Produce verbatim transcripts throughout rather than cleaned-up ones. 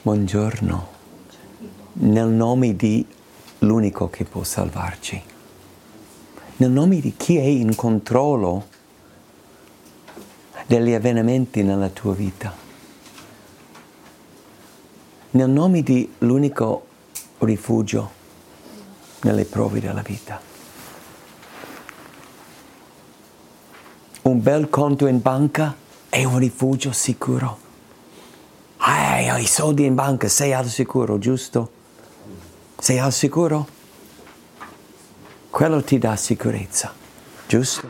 Buongiorno. Nel nome di l'unico che può salvarci. Nel nome di chi è in controllo degli avvenimenti nella tua vita. Nel nome di l'unico rifugio nelle prove della vita. Un bel conto in banca è un rifugio sicuro. Ah, hai i soldi in banca, sei al sicuro, giusto? Sei al sicuro? Quello ti dà sicurezza, giusto?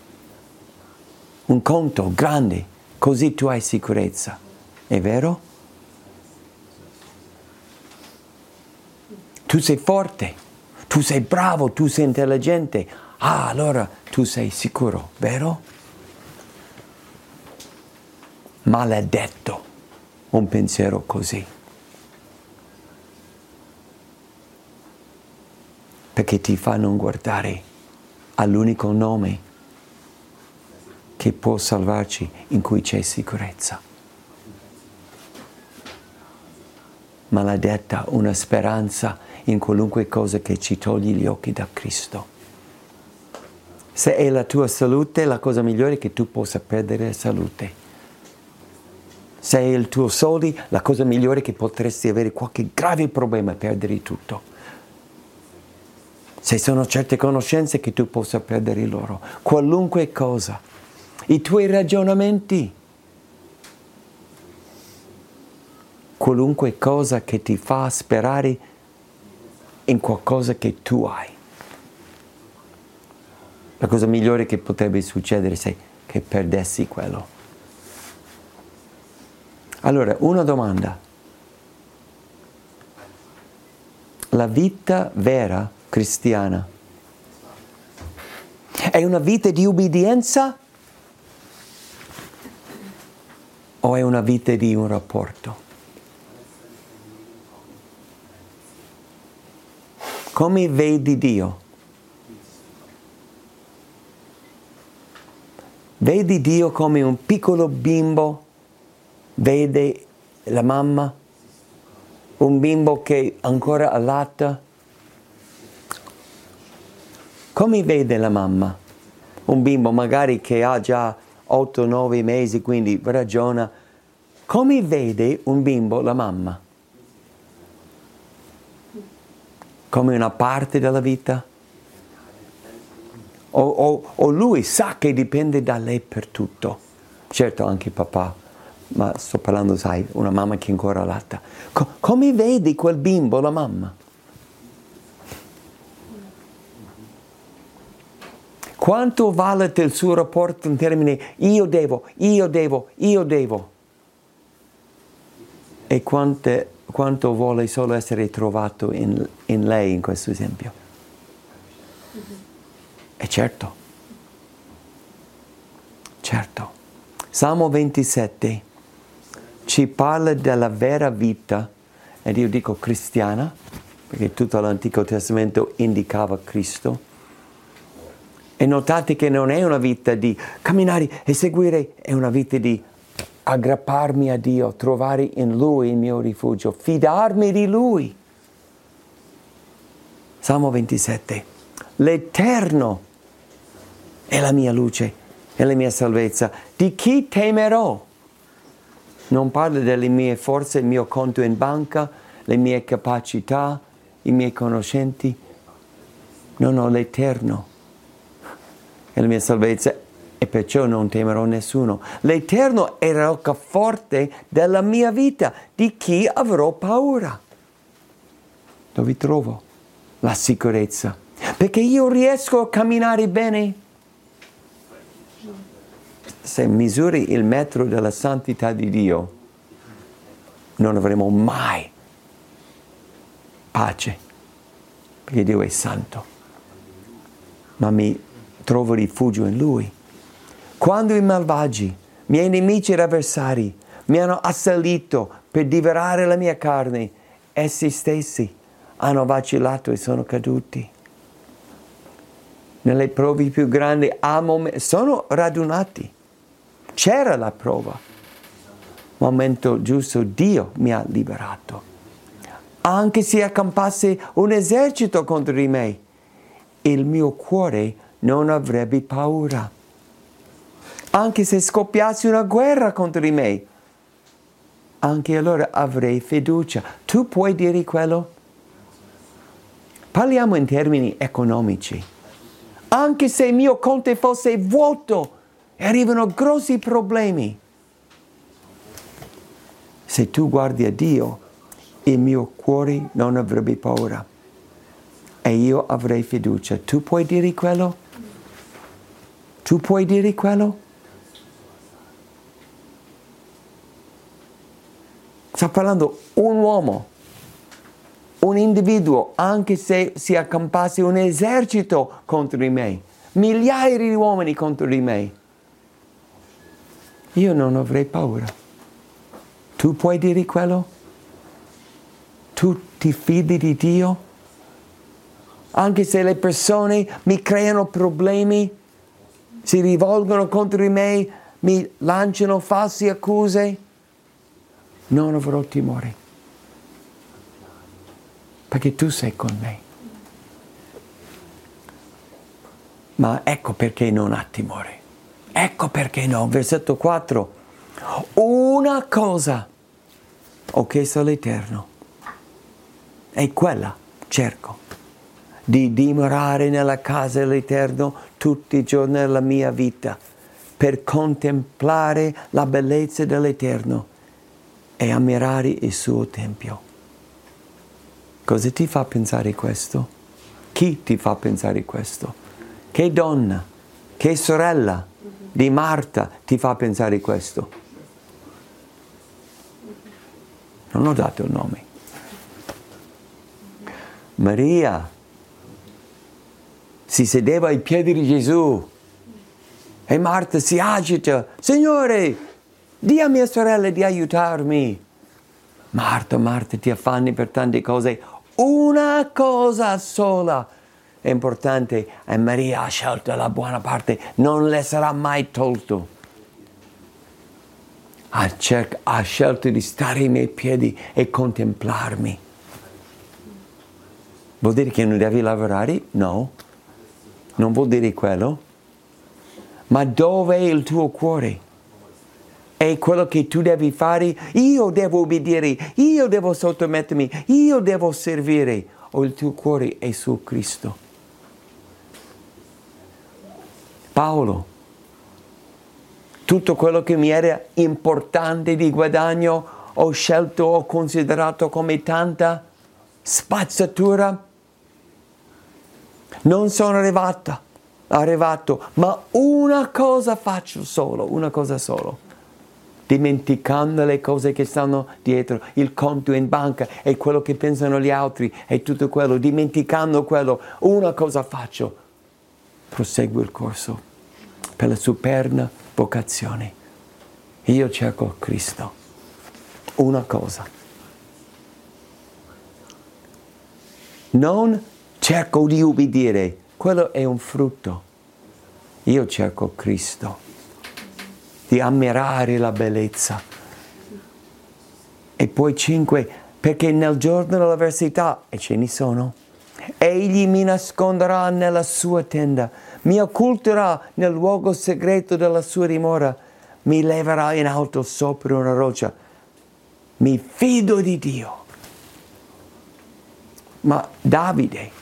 Un conto grande, così tu hai sicurezza, è vero? Tu sei forte, tu sei bravo, tu sei intelligente, ah, allora tu sei sicuro, vero? Maledetto un pensiero così. Perché ti fa non guardare all'unico nome che può salvarci, in cui c'è sicurezza. Maledetta una speranza in qualunque cosa che ci toglie gli occhi da Cristo. Se è la tua salute, la cosa migliore è che tu possa perdere la salute. Se è il tuo soldi, la cosa migliore è che potresti avere qualche grave problema e perdere tutto. Se sono certe conoscenze che tu possa perdere loro. Qualunque cosa. I tuoi ragionamenti. Qualunque cosa che ti fa sperare in qualcosa che tu hai. La cosa migliore che potrebbe succedere è che perdessi quello. Allora, una domanda. La vita vera cristiana è una vita di ubbidienza o è una vita di un rapporto? Come vedi Dio? Vedi Dio come un piccolo bimbo vede la mamma, un bimbo che ancora allatta. Come vede la mamma? Un bimbo magari che ha già otto nove mesi, quindi ragiona. Come vede un bimbo la mamma? Come una parte della vita? O, o, o lui sa che dipende da lei per tutto? Certo, anche papà. Ma sto parlando, sai, una mamma che ancora latta. Co- come vedi quel bimbo, la mamma? Quanto valuta il suo rapporto in termini io devo, io devo, io devo? E quante, quanto vuole solo essere trovato in, in lei in questo esempio? E certo, certo. Salmo ventisette ci parla della vera vita, ed io dico cristiana, perché tutto l'Antico Testamento indicava Cristo. E notate che non è una vita di camminare e seguire, è una vita di aggrapparmi a Dio, trovare in Lui il mio rifugio, fidarmi di Lui. Salmo ventisette. L'Eterno è la mia luce e la mia salvezza. Di chi temerò? Non parla delle mie forze, il mio conto in banca, le mie capacità, i miei conoscenti. No, no, l'Eterno è la mia salvezza e perciò non temerò nessuno. L'Eterno è la roccaforte della mia vita. Di chi avrò paura? Dove trovo la sicurezza? Perché io riesco a camminare bene. Se misuri il metro della santità di Dio, non avremo mai pace, perché Dio è santo. Ma mi trovo rifugio in Lui. Quando i malvagi, i miei nemici ed avversari, mi hanno assalito per divorare la mia carne, essi stessi hanno vacillato e sono caduti. Nelle prove più grandi amo me, sono radunati. C'era la prova. momento giusto Dio mi ha liberato. Anche se accampasse un esercito contro di me, il mio cuore non avrebbe paura. Anche se scoppiasse una guerra contro di me, anche allora avrei fiducia. Tu puoi dire quello? Parliamo in termini economici. Anche se il mio conto fosse vuoto, arrivano grossi problemi. Se tu guardi a Dio, il mio cuore non avrebbe paura e io avrei fiducia. Tu puoi dire quello? Tu puoi dire quello? Sto parlando un uomo, un individuo, anche se si accampasse un esercito contro di me, migliaia di uomini contro di me, io non avrei paura. Tu puoi dire quello? Tu ti fidi di Dio? Anche se le persone mi creano problemi, si rivolgono contro di me, mi lanciano false accuse, non avrò timore. Perché tu sei con me. Ma ecco perché non ha timore. Ecco perché no. Versetto quattro. Una cosa ho chiesto all'Eterno, e quella cerco, di dimorare nella casa dell'Eterno tutti i giorni della mia vita, per contemplare la bellezza dell'Eterno e ammirare il suo Tempio. Cosa ti fa pensare questo? Chi ti fa pensare questo? Che donna, che sorella di Marta ti fa pensare questo? Non ho dato il nome. Maria si sedeva ai piedi di Gesù e Marta si agita. Signore, di a mia sorella di aiutarmi. Marta, Marta, ti affanni per tante cose. Una cosa sola è importante e Maria ha scelto la buona parte. Non le sarà mai tolto. Ha, cer- ha scelto di stare ai miei piedi e contemplarmi. Vuol dire che non devi lavorare? No. Non vuol dire quello. Ma dove è il tuo cuore? È quello che tu devi fare? Io devo obbedire, io devo sottomettermi, io devo servire. O il tuo cuore è su Cristo? Paolo, tutto quello che mi era importante di guadagno ho scelto, ho considerato come tanta spazzatura. Non sono arrivata, arrivato, ma una cosa faccio solo, una cosa solo. Dimenticando le cose che stanno dietro, il conto in banca e quello che pensano gli altri e tutto quello, dimenticando quello, una cosa faccio, proseguo il corso per la superna vocazione. Io cerco Cristo, una cosa. Non cerco di ubbidire, quello è un frutto. Io cerco Cristo, di ammirare la bellezza. E poi cinque, perché nel giorno dell'avversità, e ce ne sono, egli mi nasconderà nella sua tenda, mi occulterà nel luogo segreto della sua dimora, mi leverà in alto sopra una roccia. Mi fido di Dio. Ma Davide,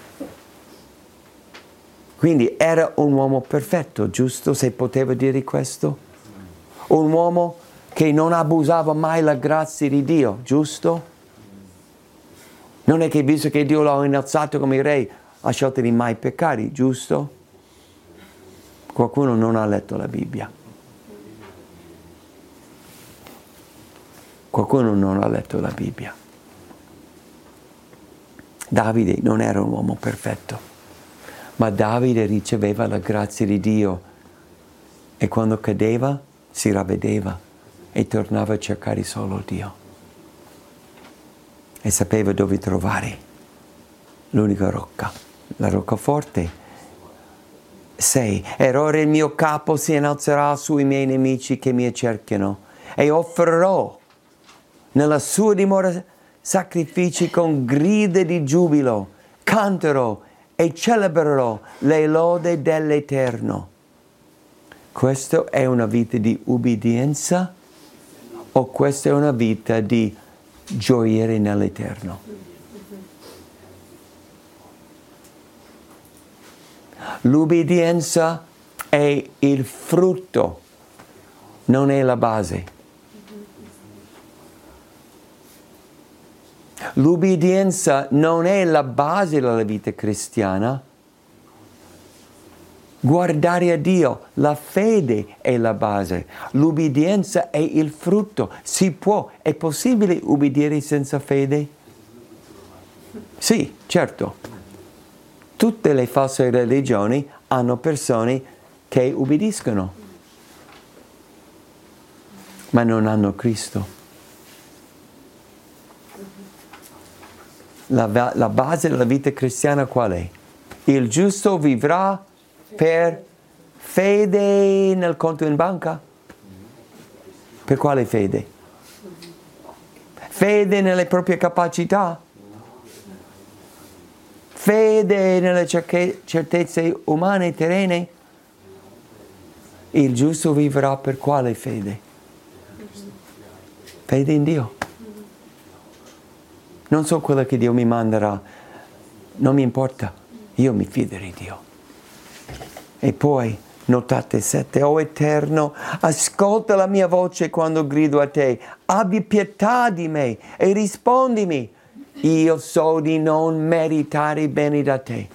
quindi era un uomo perfetto, giusto? Se poteva dire questo? Un uomo che non abusava mai la grazia di Dio, giusto? Non è che visto che Dio l'ha innalzato come re, ha scelto di mai peccare, giusto? Qualcuno non ha letto la Bibbia. Qualcuno non ha letto la Bibbia. Davide non era un uomo perfetto, ma Davide riceveva la grazia di Dio e quando cadeva si ravvedeva e tornava a cercare solo Dio. E sapeva dove trovare l'unica rocca, la roccaforte. sei. Ed ora il mio capo si innalzerà sui miei nemici che mi cercano. e offrirò nella sua dimora sacrifici con grida di giubilo, canterò e celebrerò le lodi dell'Eterno. Questa è una vita di ubbidienza o questa è una vita di gioire nell'Eterno? L'ubbidienza è il frutto, non è la base. L'ubbidienza non è la base della vita cristiana. Guardare a Dio, la fede è la base. L'ubbidienza è il frutto. Si può, è possibile ubbidire senza fede? Sì, certo. Tutte le false religioni hanno persone che ubbidiscono, ma non hanno Cristo. La, la base della vita cristiana qual è? Il giusto vivrà per fede nel conto in banca? Per quale fede? Fede nelle proprie capacità? Fede nelle certezze umane, terrene? Il giusto vivrà per quale fede? Fede in Dio. Non so quello che Dio mi manderà, non mi importa, io mi fido di Dio. E poi, notate sette, o Eterno, ascolta la mia voce quando grido a te, abbi pietà di me e rispondimi. Io so di non meritare bene da te.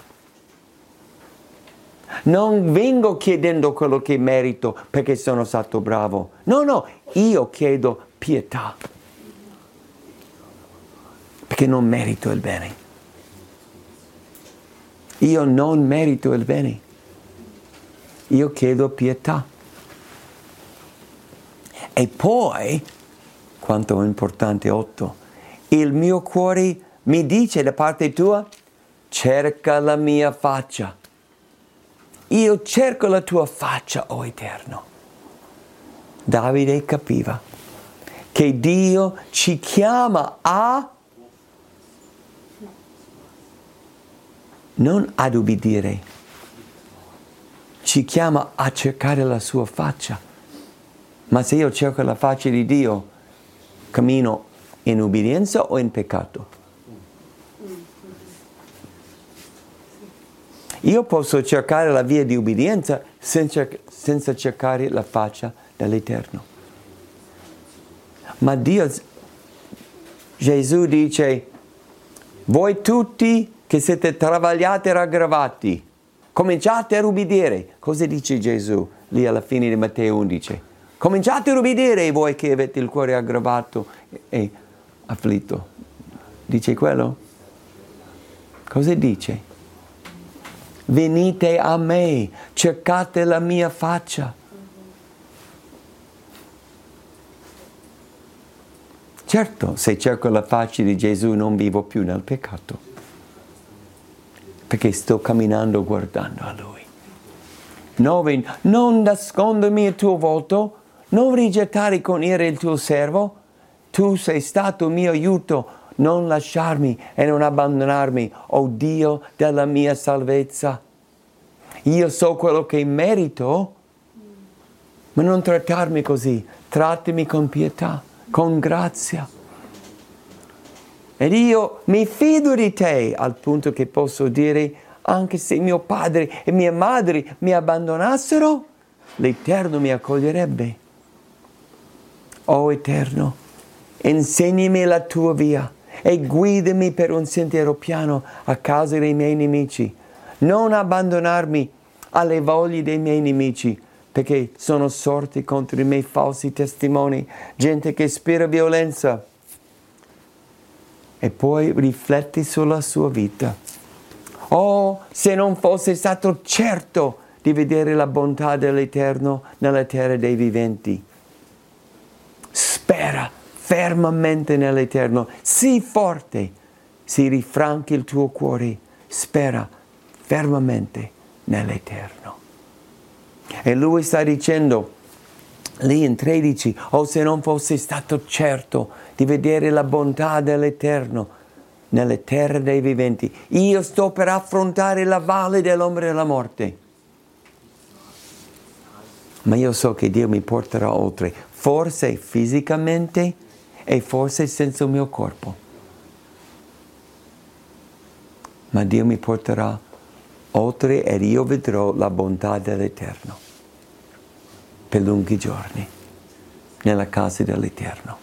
Non vengo chiedendo quello che merito perché sono stato bravo. No, no, io chiedo pietà. Perché non merito il bene. Io non merito il bene. Io chiedo pietà. E poi, quanto è importante, otto, il mio cuore mi dice da parte tua, cerca la mia faccia. Io cerco la tua faccia, o Eterno. Davide capiva che Dio ci chiama a non ad ubbidire, ci chiama a cercare la sua faccia. Ma se io cerco la faccia di Dio, cammino in ubbidienza o in peccato? Io posso cercare la via di ubbidienza senza, senza cercare la faccia dell'Eterno. Ma Dio, Gesù dice, voi tutti che siete travagliati e raggravati, cominciate a ubbidire. Cosa dice Gesù lì alla fine di Matteo undici? Cominciate a ubbidire voi che avete il cuore aggravato e afflitto. Dice quello? Cosa dice? Venite a me, cercate la mia faccia. Certo, se cerco la faccia di Gesù non vivo più nel peccato, perché sto camminando guardando a Lui. nove. Non nascondermi il tuo volto, non rigettare con ira il tuo servo. Tu sei stato mio aiuto, non lasciarmi e non abbandonarmi, o Dio della mia salvezza. Io so quello che merito, ma non trattarmi così, trattami con pietà, con grazia. Ed io mi fido di te al punto che posso dire, anche se mio padre e mia madre mi abbandonassero, l'Eterno mi accoglierebbe. O Eterno, insegnami la tua via e guidami per un sentiero piano a causa dei miei nemici. Non abbandonarmi alle voglie dei miei nemici, perché sono sorti contro i miei falsi testimoni, gente che ispira violenza. E poi rifletti sulla sua vita. Oh, se non fosse stato certo di vedere la bontà dell'Eterno nella terra dei viventi. Spera fermamente nell'Eterno, sii forte, si rifranchi il tuo cuore, spera fermamente nell'Eterno. E lui sta dicendo lì in tredici, o se non fossi stato certo di vedere la bontà dell'Eterno nelle terre dei viventi, io sto per affrontare la valle dell'ombra della morte. Ma io so che Dio mi porterà oltre, forse fisicamente e forse senza il mio corpo. Ma Dio mi porterà oltre ed io vedrò la bontà dell'Eterno per lunghi giorni nella casa dell'Eterno.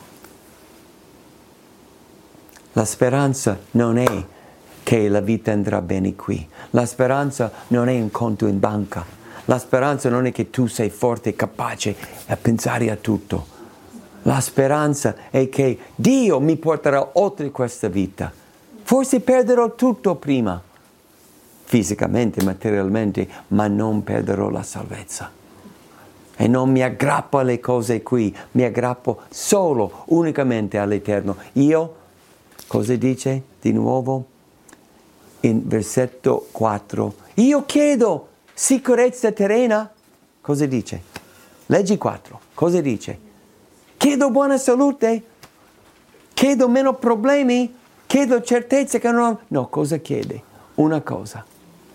La speranza non è che la vita andrà bene qui. La speranza non è un conto in banca. La speranza non è che tu sei forte e capace a pensare a tutto. La speranza è che Dio mi porterà oltre questa vita. Forse perderò tutto prima, fisicamente, materialmente, ma non perderò la salvezza. E non mi aggrappo alle cose qui, mi aggrappo solo, unicamente all'Eterno. Io, cosa dice di nuovo? In versetto quattro, io chiedo sicurezza terrena. Cosa dice? Leggi quattro, cosa dice? Chiedo buona salute? Chiedo meno problemi? Chiedo certezze che non ho... No, cosa chiede? Una cosa.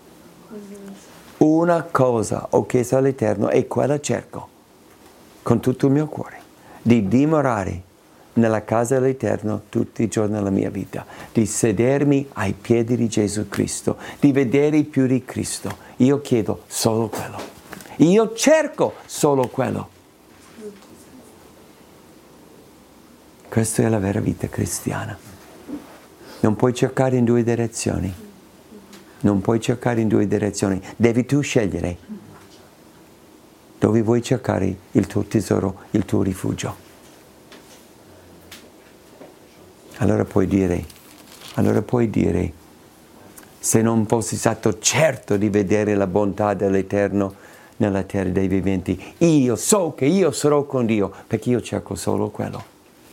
Una cosa ho chiesto all'Eterno e quella cerco con tutto il mio cuore, di dimorare nella casa dell'Eterno tutti i giorni della mia vita, di sedermi ai piedi di Gesù Cristo, di vedere più di Cristo. Io chiedo solo quello. Io cerco solo quello. Questa è la vera vita cristiana. Non puoi cercare in due direzioni. Non puoi cercare in due direzioni. Devi tu scegliere dove vuoi cercare il tuo tesoro, il tuo rifugio. Allora puoi dire, allora puoi dire, se non fossi stato certo di vedere la bontà dell'Eterno nella terra dei viventi, io so che io sarò con Dio, perché io cerco solo quello.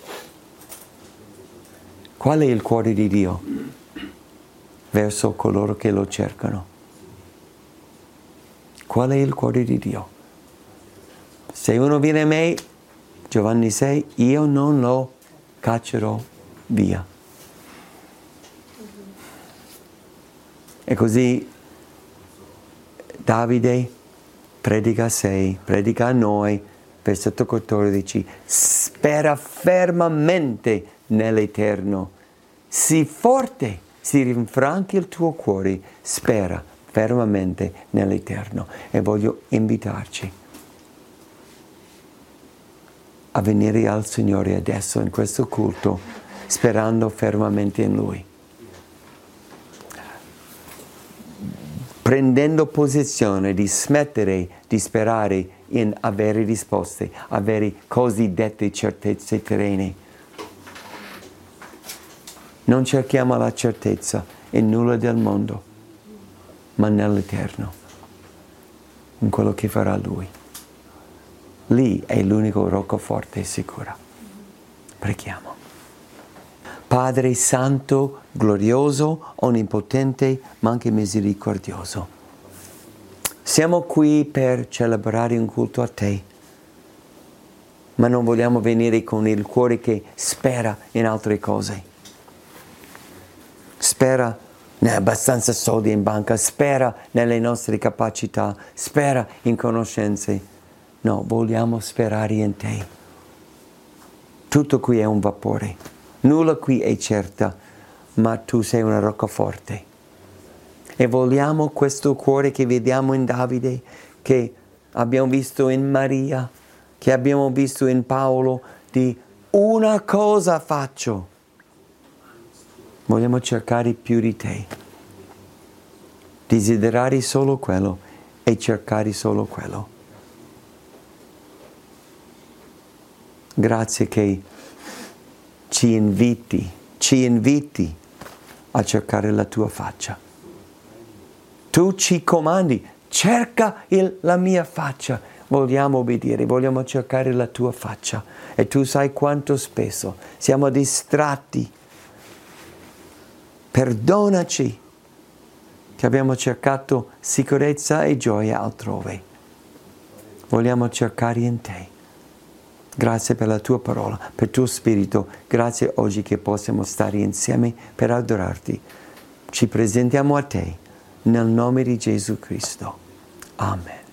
Qual è il cuore di Dio verso coloro che lo cercano? Qual è il cuore di Dio? Se uno viene a me, Giovanni sei, io non lo caccerò via. E così Davide predica a sei, predica a noi, versetto quattordici, spera fermamente nell'Eterno. Sii forte, si rinfranchi il tuo cuore, spera fermamente nell'Eterno. E voglio invitarci a venire al Signore adesso in questo culto, sperando fermamente in Lui. Prendendo posizione di smettere di sperare in avere risposte, avere cosiddette certezze terrene. Non cerchiamo la certezza in nulla del mondo, ma nell'Eterno, in quello che farà Lui. Lì è l'unico roccaforte sicura. Preghiamo. Padre Santo, glorioso, onnipotente, ma anche misericordioso. Siamo qui per celebrare un culto a Te, ma non vogliamo venire con il cuore che spera in altre cose. Spera ne ha abbastanza soldi in banca, spera nelle nostre capacità, spera in conoscenze. No, vogliamo sperare in Te. Tutto qui è un vapore, nulla qui è certa, ma Tu sei una roccaforte. E vogliamo questo cuore che vediamo in Davide, che abbiamo visto in Maria, che abbiamo visto in Paolo, di una cosa faccio. Vogliamo cercare più di Te, desiderare solo quello e cercare solo quello. Grazie che ci inviti, ci inviti a cercare la Tua faccia. Tu ci comandi, cerca il, la mia faccia. Vogliamo obbedire, vogliamo cercare la Tua faccia. E Tu sai quanto spesso siamo distratti. Perdonaci che abbiamo cercato sicurezza e gioia altrove. Vogliamo cercare in Te. Grazie per la tua parola, per il tuo spirito. Grazie oggi che possiamo stare insieme per adorarti. Ci presentiamo a te nel nome di Gesù Cristo. Amen.